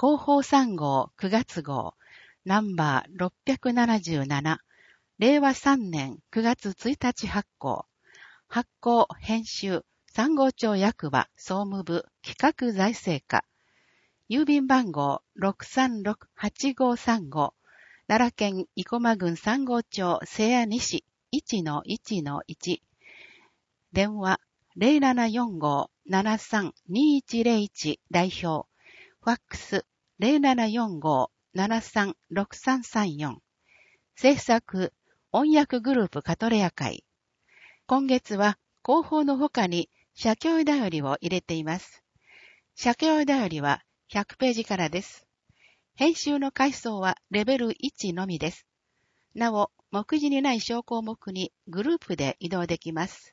広報3号9月号、ナンバー677、令和3年9月1日発行。発行、編集、三号町役場総務部企画財政課。郵便番号636-8535。奈良県生駒郡三号町瀬谷西 1-1-1。電話0745-732101代表。ファックス0745-736334。制作、音訳グループカトレア会。今月は広報の他に社協だよりを入れています。社協だよりは100ページからです。編集の階層はレベル1のみです。なお、目次にない小項目にグループで移動できます。